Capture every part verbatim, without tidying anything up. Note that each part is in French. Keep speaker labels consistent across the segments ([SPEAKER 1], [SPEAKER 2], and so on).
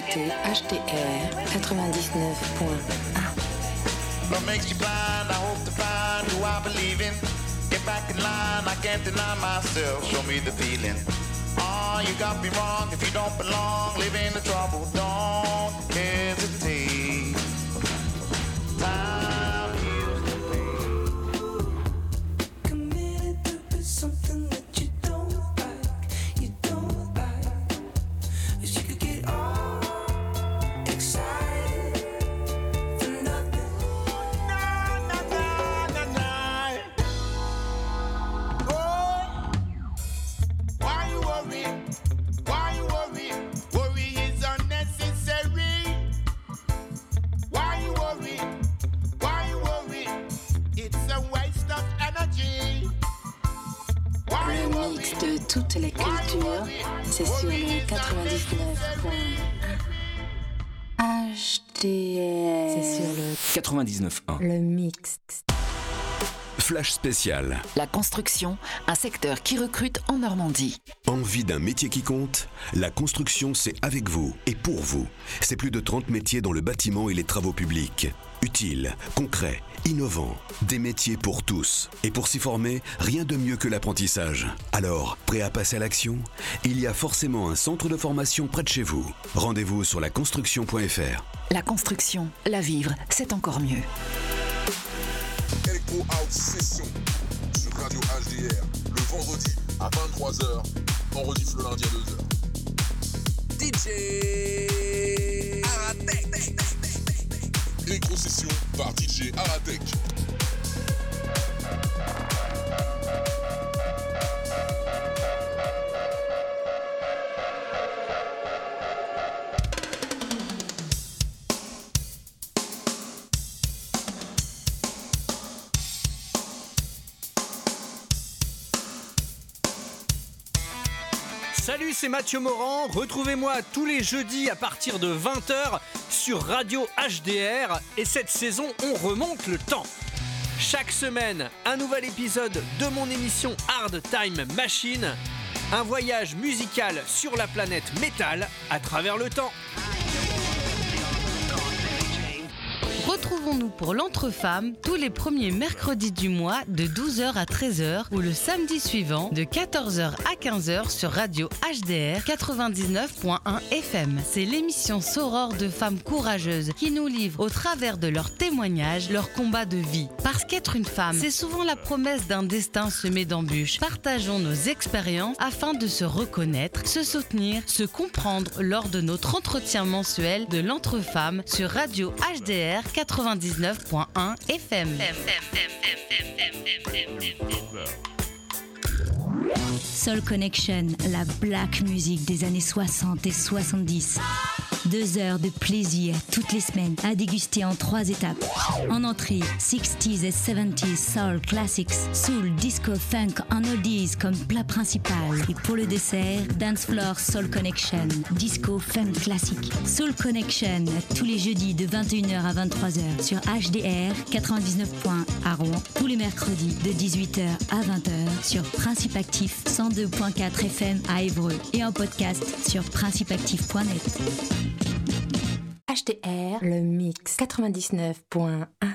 [SPEAKER 1] écoutez H D R quatre-vingt-dix-neuf point un.
[SPEAKER 2] What makes you blind? I hope to find who I believe in. Get back in line, I can't deny myself. Show me the feeling. Oh, you got me wrong. If you don't belong, live in the trouble. Don't hesitate. Time heals the pain.
[SPEAKER 3] Committed to something that you don't like. You don't like. Wish you could get all excited for nothing.
[SPEAKER 2] Na, na, na, na, na. Oh, why you worry? Why you worry? Worry is unnecessary. Why you worry? Why you worry? It's a waste of energy. Why you
[SPEAKER 1] Le
[SPEAKER 2] worry?
[SPEAKER 1] mix de toutes les cultures, c'est sur le quatre-vingt-dix-neuf point un. H D R. C'est sur le
[SPEAKER 4] quatre-vingt-dix-neuf point un.
[SPEAKER 1] le mix.
[SPEAKER 4] Flash spécial.
[SPEAKER 5] La construction, un secteur qui recrute en Normandie.
[SPEAKER 6] Envie d'un métier qui compte? La construction, c'est avec vous et pour vous. C'est plus de trente métiers dans le bâtiment et les travaux publics. Utiles, concrets, innovants. Des métiers pour tous. Et pour s'y former, rien de mieux que l'apprentissage. Alors, prêt à passer à l'action? Il y a forcément un centre de formation près de chez vous. Rendez-vous sur la construction point f r.
[SPEAKER 5] La construction, la vivre, c'est encore mieux.
[SPEAKER 7] Echo House Session sur Radio H D R le vendredi à vingt-trois heures, on rediff le lundi à deux heures. D J Aratek. Echo Session par D J Aratek.
[SPEAKER 8] Salut, c'est Mathieu Morand. Retrouvez-moi tous les jeudis à partir de vingt heures sur Radio H D R. Et cette saison, on remonte le temps. Chaque semaine, un nouvel épisode de mon émission Hard Time Machine. Un voyage musical sur la planète métal à travers le temps.
[SPEAKER 9] Retrouvons-nous pour l'Entre-Femmes tous les premiers mercredis du mois de douze heures à treize heures ou le samedi suivant de quatorze heures à quinze heures sur Radio H D R quatre-vingt-dix-neuf point un F M. C'est l'émission sorore de femmes courageuses qui nous livrent au travers de leurs témoignages leur combat de vie. Parce qu'être une femme, c'est souvent la promesse d'un destin semé d'embûches. Partageons nos expériences afin de se reconnaître, se soutenir, se comprendre lors de notre entretien mensuel de l'Entre-Femmes sur Radio H D R quatre-vingt-dix-neuf point un F M.
[SPEAKER 10] Soul Connection, la black music des années soixante et soixante-dix. Deux heures de plaisir toutes les semaines à déguster en trois étapes. En entrée, sixties et seventies soul classics, soul, disco, funk en oldies comme plat principal. Et pour le dessert, dance floor soul connection, disco, funk classique. Soul Connection tous les jeudis de vingt et une heures à vingt-trois heures sur H D R quatre-vingt-dix-neuf point un à Rouen. Tous les mercredis de dix-huit heures à vingt heures sur Principe Actif cent deux point quatre F M à Évreux et en podcast sur principe actif point net.
[SPEAKER 1] H D R, le mix quatre-vingt-dix-neuf point un.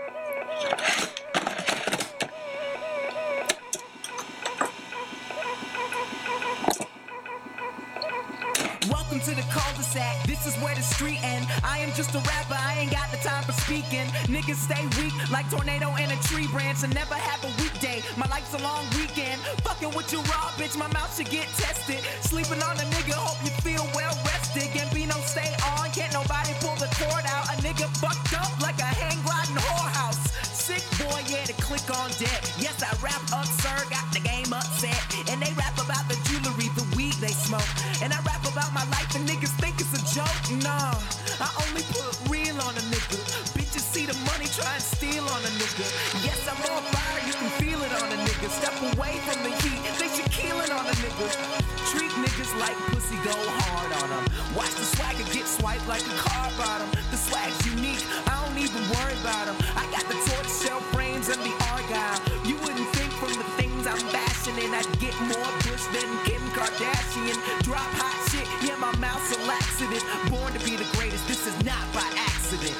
[SPEAKER 3] Welcome to the cul-de-sac, this is where the street end. I am just a rapper, I ain't got the time for speaking. Niggas stay weak like tornado in a tree branch and never have a weekday. My life's a long weekend. Fucking with you raw, bitch, my mouth should get tested. Sleeping on a nigga, hope you feel well rested. Gambino stay on, can't nobody pull the cord out. A nigga fucked up like a hang gliding whorehouse. Sick boy, yeah, to click on deck. Yes, I rap absurd, got the game upset. And they rap about the jewelry, the weed they smoke. And I rap about my life and niggas think it's a joke. Nah, I only put real on a nigga. Bitches see the money, try and steal on a nigga. Yes, I'm on fire, you can feel it on a nigga. Step away from the heat, they should kill it on a nigga. Treat niggas like pussy, go hard on them. Watch the swagger get swiped like a car bottom. The swag's unique, I don't even worry about them. I got the tortoise shell frames and the argyle. You wouldn't think from the things I'm fashioning I'd get more push than Kim Kardashian. Drop hot shit, yeah, my mouth's a laxative. Born to greatest, this is not by accident.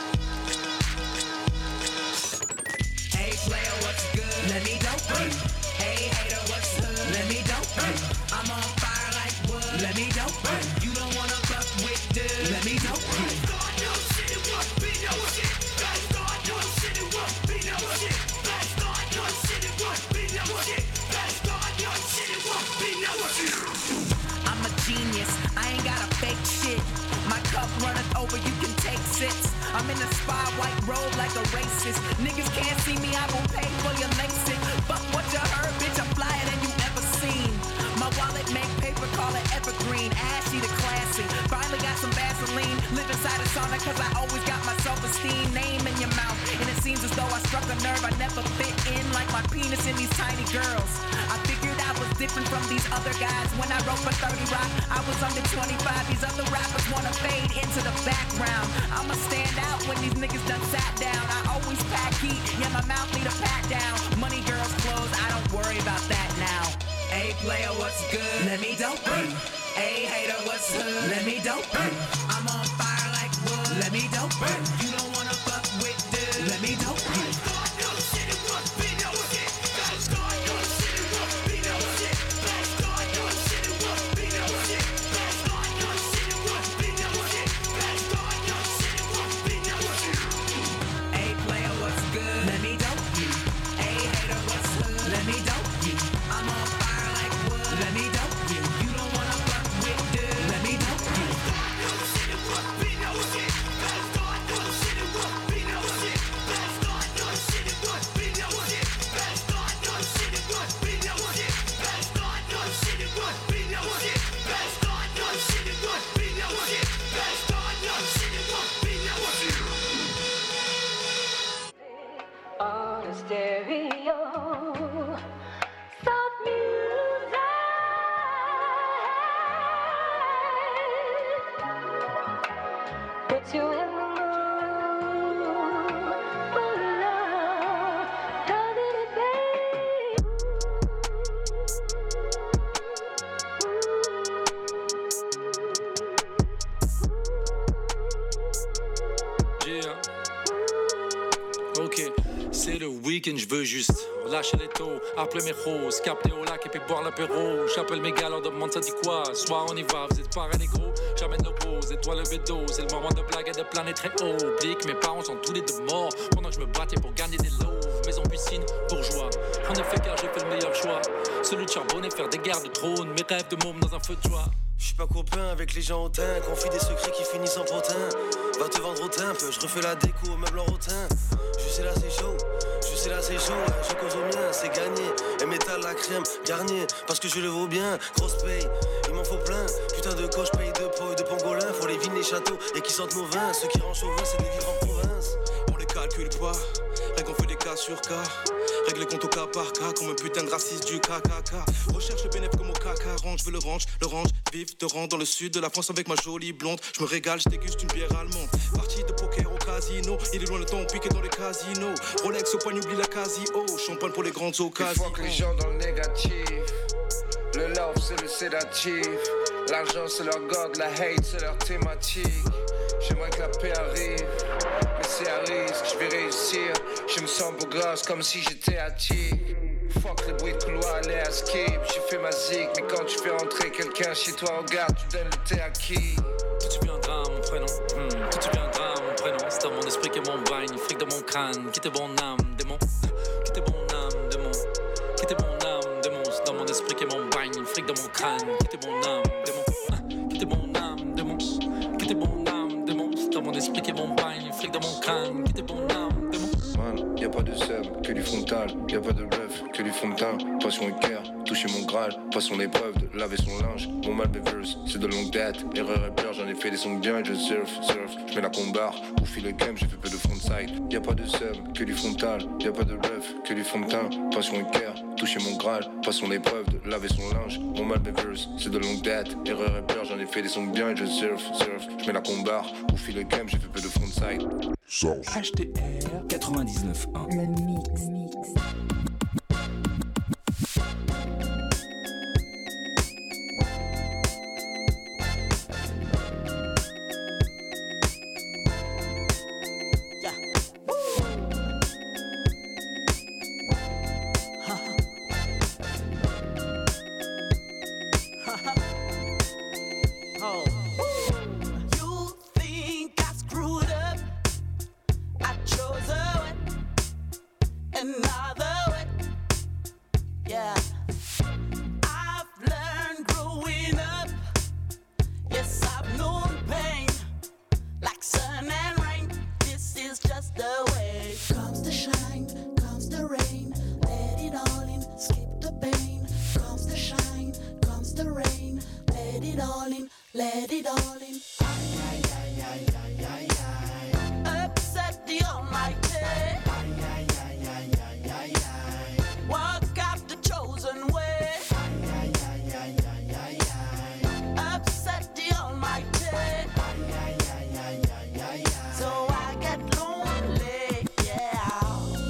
[SPEAKER 3] Hey player, what's good? Let me dope you. Hey hater, what's good? Let me dope you. I'm on fire like wood. Let me dope you. You don't wanna fuck with dude. Let me dope you. I'm a genius, I ain't got a fake shit. My cup runneth over, you can take sips. I'm in a spy white robe like a racist. Niggas can't see me, I gon' pay for your LASIK. Fuck what you heard, bitch, I'm flyer than you ever seen. My wallet make paper, call it evergreen. Ashy to classy, finally got some Vaseline. Live inside a sauna cause I always got my self-esteem. Name in your mouth, and it seems as though I struck a nerve. I never fit in like my penis in these tiny girls. I figured I was different from these other guys. When I wrote for thirty Rock, I was under twenty-five. These other rappers wanna fade into the background. I'ma stand out when these niggas done sat down. I always pack heat, yeah, my mouth need a pat down. Money, girls, clothes, I don't worry about that now. Hey player, what's good? Let me dope you. Hey hater, what's good? Let me dope you. I'm on fire like wood. Let me dope you. You don't wanna fuck with dude. Let me dope you.
[SPEAKER 11] Je veux juste lâcher les taux, appeler mes roses, capter au lac et puis boire l'apéro. J'appelle mes gars, leur demande ça dit quoi. Soit on y va, vous êtes pareil négro. J'amène nos roses, étoiles levées d'eau. C'est le moment de blague et de planer très haut. Oublie que mes parents sont tous les deux morts pendant que je me battais pour gagner des loaves. Maison piscine, bourgeois. En effet car j'ai fait le meilleur choix, celui de charbonner, faire des guerres de trône. Mes rêves de môme dans un feu de joie.
[SPEAKER 12] J'suis pas copain avec les gens hautains, confie des secrets qui finissent en potin. Va te vendre au timbre, je refais la déco au meuble en rotin. Je sais là c'est chaud, je sais là c'est chaud, je cause au mien, c'est gagné. Et métal la crème, Garnier, parce que je le vaux bien. Grosse paye, il m'en faut plein. Putain de coche, paye de pro et de pangolin. Faut les vignes, les châteaux et qui sentent nos vins. Ceux qui rendent chauvin, c'est des vivres en province.
[SPEAKER 13] On les calcule pas, rien qu'on fait des cas sur cas. Règle les comptes au cas par cas, comme un putain de raciste du K K K. Recherche le bénéfice comme au cacaron, je veux le range, le range, vif, te rends dans le sud de la France avec ma jolie blonde. Je me régale, je déguste une bière allemande. Partie de poker au casino, il est loin le temps piqué dans les casinos. Rolex au poignet, oublie la Casio, champagne pour les grandes occasions.
[SPEAKER 14] Il faut que les gens dans le négatif, le love c'est le sédatif, l'argent c'est leur god, la hate c'est leur thématique. J'aimerais que la paix arrive, mais c'est à risque, je vais réussir. Je me sens beau gosse comme si j'étais attique. Fuck les bruits de couloir, les à skip. J'ai fait ma zig, mais quand tu fais entrer quelqu'un chez toi, regarde, tu donnes le thé à qui?
[SPEAKER 11] Tout deviendra mon prénom, mmh. Tout deviendra mon prénom. C'est dans mon esprit que mon bagne, fric dans mon crâne. Quittez mon âme, démon. Quittez mon âme, démon. Quittez mon âme, démon. C'est dans mon esprit que mon bagne, fric dans mon crâne. Quittez mon âme, démon. Quittez mon âme, démon. Quittez mon âme, démon. C'est dans mon esprit que mon bagne, fric dans mon crâne. Quittez mon âme, démon.
[SPEAKER 14] Man, y'a pas de sub, que du frontal. Y'a pas de bluff, que du fond de teint. Passion et cœur, toucher mon graal. Pas son épreuve de laver son linge. Mon mal verse, c'est de longue date. Erreur et peur, j'en ai fait des sons bien. Je surf, surf, je mets la combar. Pour filer le game, j'ai fait peu de frontside. Y'a pas de sub, que du frontal. Y'a pas de bluff, que du fond de teint. Passion et cœur, toucher mon graal. Pas son épreuve de laver son linge. Mon mal verse, c'est de longue date. Erreur et peur, j'en ai fait des sons bien. Je surf, surf, je mets la combar. Pour filer le game, j'ai fait peu de frontside.
[SPEAKER 4] H D R quatre-vingt-dix-neuf un.
[SPEAKER 1] Le mix, mix.
[SPEAKER 15] just the way. Comes the shine, comes the rain, let it all in, skip the pain. Comes the shine, comes the rain, let it all in, let it all in. Ay, ay, ay, ay, ay, ay, ay. Upset the Almighty. Ay, ay, ay, ay, ay, ay, ay. Walk out the chosen way. Ay, ay, ay, ay, ay, ay, ay. Upset the Almighty. Ay, ay, ay, ay, ay, ay, ay. So I get lonely, yeah.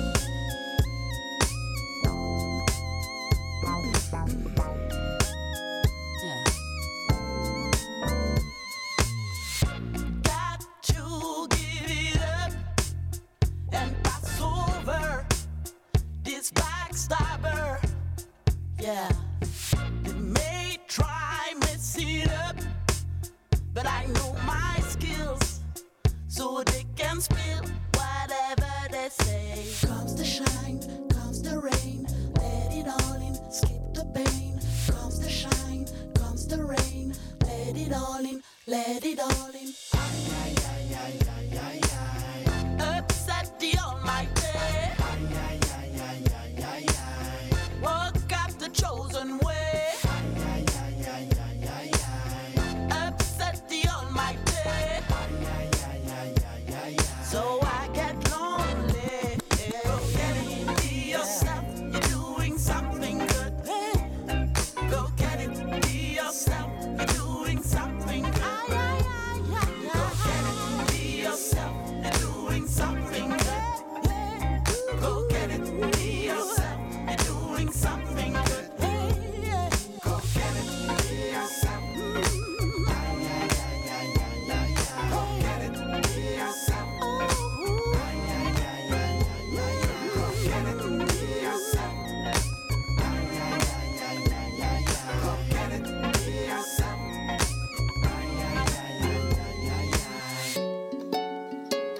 [SPEAKER 15] Got to give it up and pass over this backstabber. Yeah, they may try messing it up, but I know my skills, so they can spill whatever they say. Comes the shine, comes the rain, let it all in, skip the pain. Comes the shine, comes the rain, let it all in, let it all in. Ay, ay, ay, ay, ay, ay, ay. Upset the Almighty. Ay, ay, ay, ay, ay, ay, ay. Walk out the chosen way. Ay, ay, ay, ay, ay, ay, ay. Upset the Almighty. Ay, ay, ay, ay, ay, ay, ay. So I get lonely. Go get it, be yourself. You're doing something good. Go get it, be yourself. You're doing something good. Ay, ay, ay, ay, ay. Go get it, be yourself. You're doing something good. Go get it, be yourself. You're doing something good. Go get it, be yourself. Ay, ay, ay, ay, ay, ay, ay. Go get it, be yourself. Ay, ay, ay, ay, ay, ay, ay. Go get it, be yourself. Ay, ay, ay, ay, ay, ay, ay. Go get it, be yourself. Ay, ay, ay, ay, ay, ay, ay.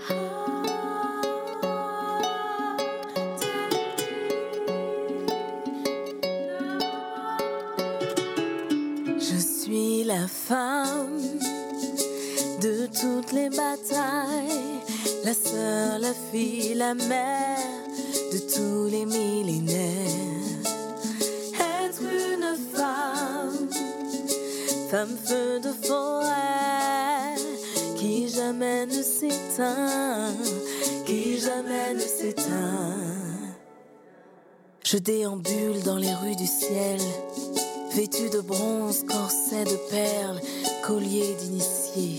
[SPEAKER 15] Je suis la femme de toutes les batailles, la sœur, la fille, la mère de tous les millénaires. Être une femme, femme feu de forêt, qui jamais ne s'éteint, qui jamais ne s'éteint. Je déambule dans les rues du ciel, vêtue de bronze, corset de perles, collier d'initié.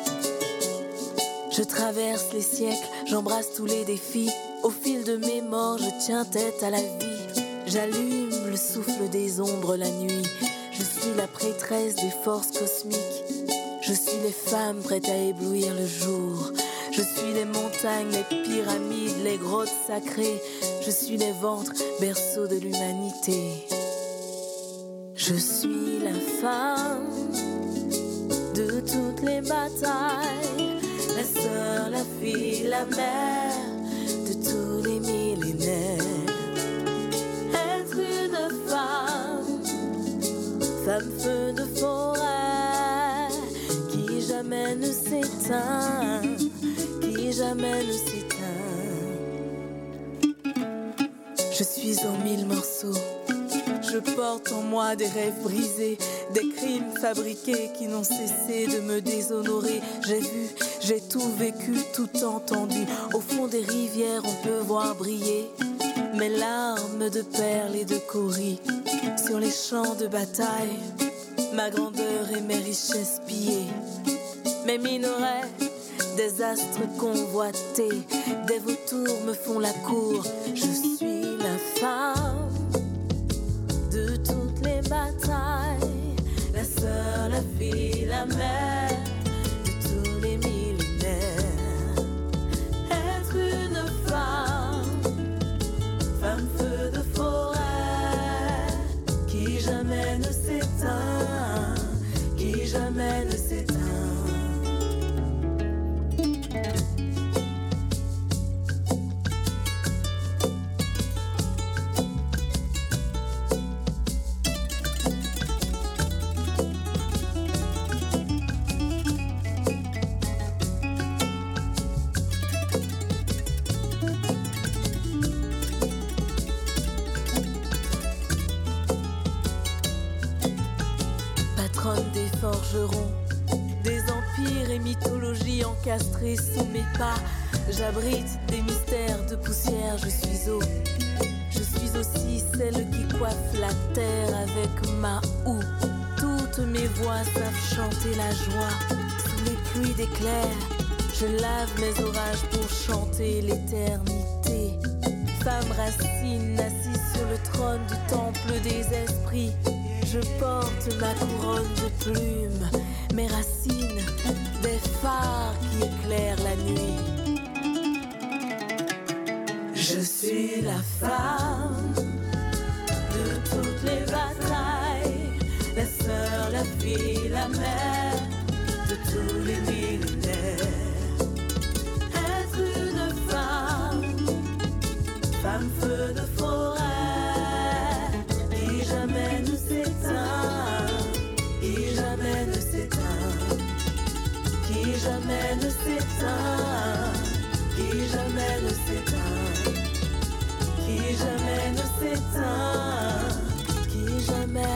[SPEAKER 15] Je traverse les siècles, j'embrasse tous les défis. Au fil de mes morts, je tiens tête à la vie. J'allume le souffle des ombres la nuit. Je suis la prêtresse des forces cosmiques. Je suis les femmes prêtes à éblouir le jour. Je suis les montagnes, les pyramides, les grottes sacrées. Je suis les ventres, berceaux de l'humanité. Je suis la femme de toutes les batailles, la sœur, la fille, la mère de tous les millénaires. Être une femme, femme feu de forêt, qui jamais ne s'éteint, qui jamais ne s'éteint. Je suis en mille morceaux. Je porte en moi des rêves brisés, des crimes fabriqués qui n'ont cessé de me déshonorer. J'ai vu, j'ai tout vécu, tout entendu. Au fond des rivières, on peut voir briller mes larmes de perles et de coris. Sur les champs de bataille, ma grandeur et mes richesses pillées. Mes minerais, des astres convoités, des vautours me font la cour. Je suis la femme de toutes les batailles, la sœur, la fille, la mère de tous les millénaires. Être une femme, femme feu de forêt, qui jamais ne s'éteint, qui jamais ne s'éteint.
[SPEAKER 16] forgeron. Des empires et mythologies encastrées sous mes pas. J'abrite des mystères de poussière, je suis eau. Je suis aussi celle qui coiffe la terre avec ma houe. Toutes mes voix savent chanter la joie. Sous les pluies d'éclairs, je lave mes orages pour chanter l'éternité. Femme racine assise sur le trône du temple des esprits. Je porte ma couronne de plumes, mes racines, des phares qui éclairent la nuit. Je suis la femme de toutes les batailles, la sœur, la fille, la mère de tous les millénaires. Être une femme, femme feu de forêt, qui jamais ne s'éteint, qui jamais ne s'éteint, qui jamais ne s'éteint, qui jamais ne s'éteint, qui jamais ne s'éteint, qui jamais.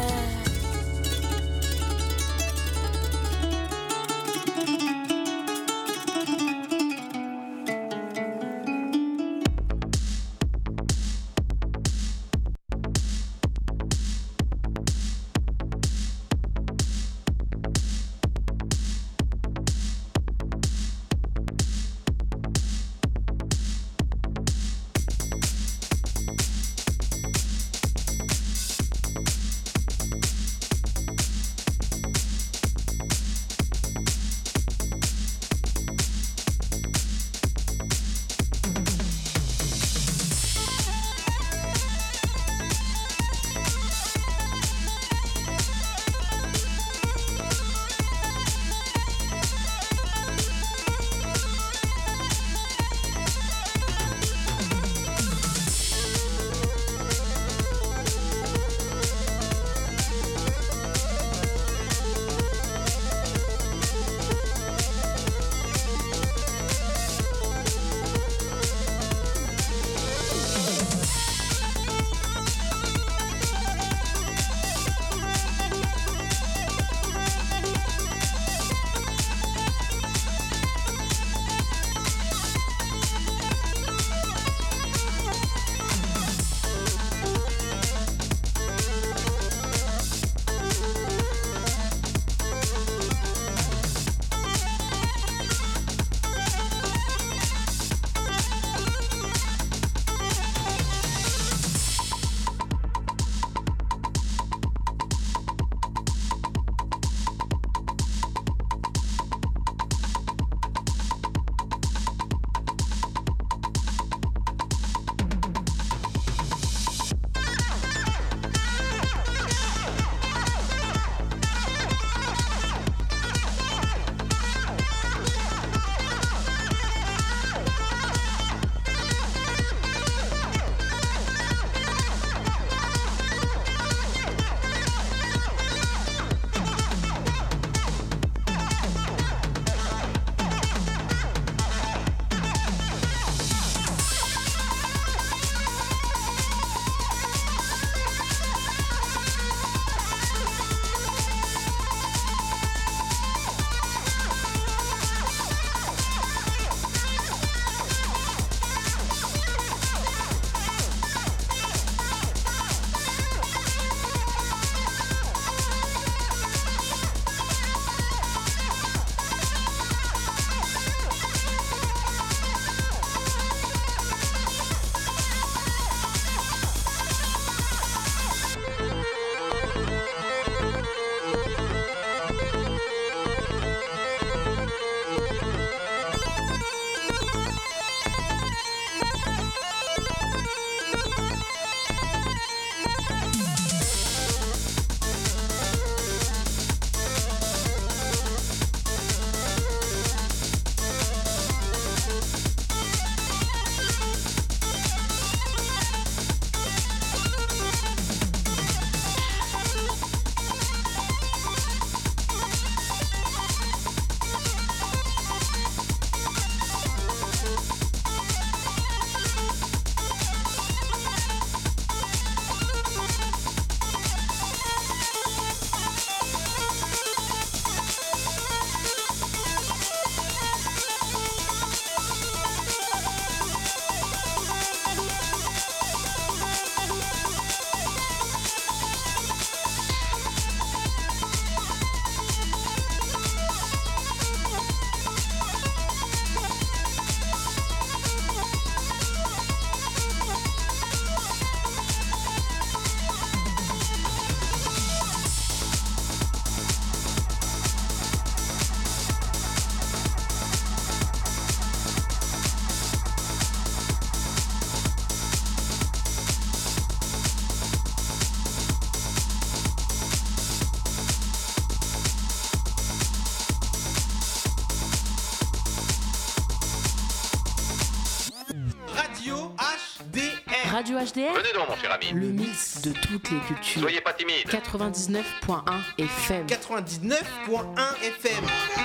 [SPEAKER 17] Radio H D R.
[SPEAKER 18] Venez donc, mon cher ami.
[SPEAKER 17] Le mix de toutes les cultures.
[SPEAKER 18] Soyez pas timide.
[SPEAKER 17] quatre-vingt-dix-neuf point un F M.
[SPEAKER 19] quatre-vingt-dix-neuf point un F M.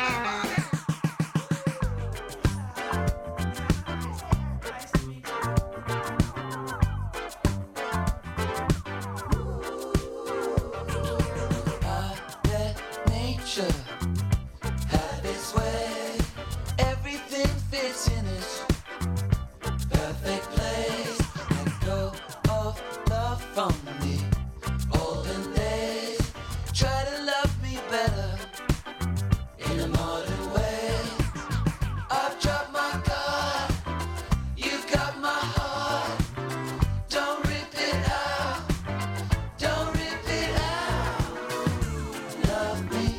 [SPEAKER 20] Have its way, everything fits in its perfect place. Let go of love from the olden days. Try to love me better in a modern way. I've dropped my guard, you've got my heart. Don't rip it out, don't rip it out. Love me.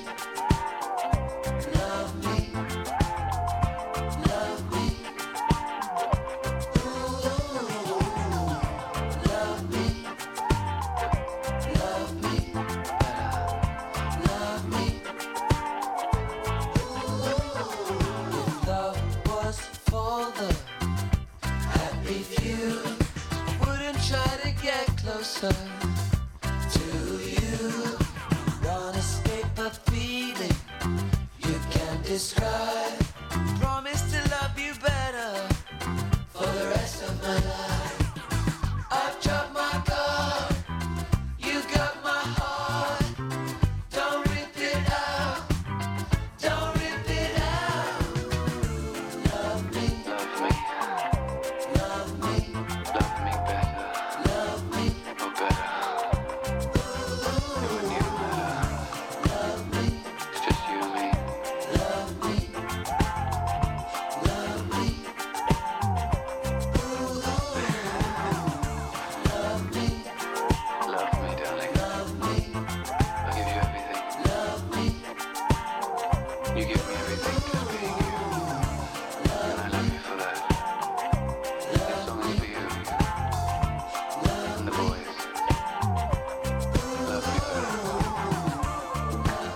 [SPEAKER 20] Love me, love me, ooh, love me, love me, love me, ooh. If love was for the happy few, wouldn't try to get closer to you. Don't escape a feeling you can't describe. Promise to love you better for the rest of my life. I've dropped my guard, you got my heart. Don't rip it out, don't rip it out. Love me, love me, love me, love me better, love me, no better. Ooh, you and you better. Love me, it's just you and me. Love me, love me, ooh, love me,
[SPEAKER 18] Love me, darling.
[SPEAKER 20] love me,
[SPEAKER 18] I'll give you everything.
[SPEAKER 20] love me,
[SPEAKER 18] You give me everything just being you. And I love you for that. This song is for you. And the boys. Love me better.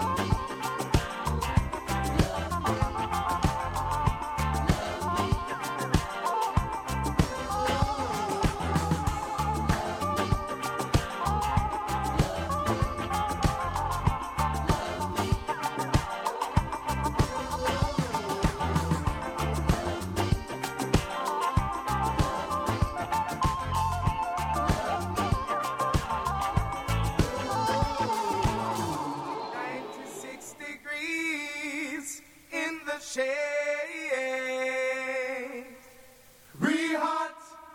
[SPEAKER 21] ninety-six degrees in the shade. Real hot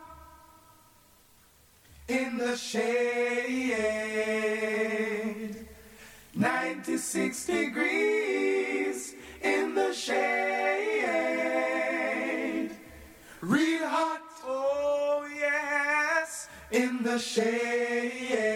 [SPEAKER 21] in the shade. ninety-six degrees in the shade. Real hot, oh yes, in the shade.